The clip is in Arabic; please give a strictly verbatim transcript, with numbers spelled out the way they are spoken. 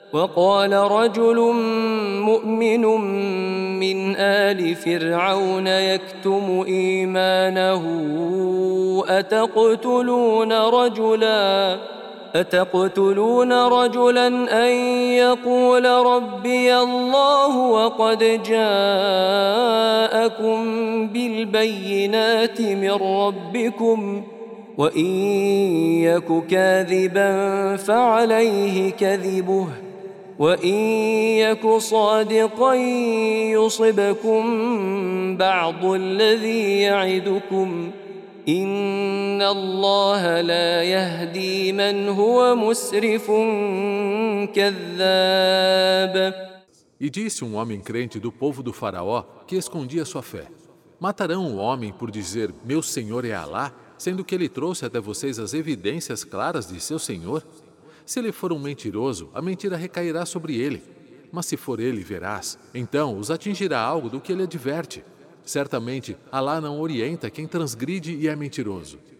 وقال رجل مؤمن من آل فرعون يكتم إيمانه أتقتلون رجلا أتقتلون رجلا أن يقول ربي الله وقد جاءكم بالبينات من ربكم وإن يك كاذبا فعليه كذبه وإن يك صادقا يصبكم بعض الذي يعدكم إن الله لا يهدي من هو مسرف كذاب. E disse um homem crente do povo do faraó que escondia sua fé: matarão o homem por dizer, meu Senhor é Alá, sendo que ele trouxe até vocês as evidências claras de seu Senhor? Se ele for um mentiroso, a mentira recairá sobre ele. Mas se for ele veraz, então os atingirá algo do que ele adverte. Certamente, Alá não orienta quem transgride e é mentiroso.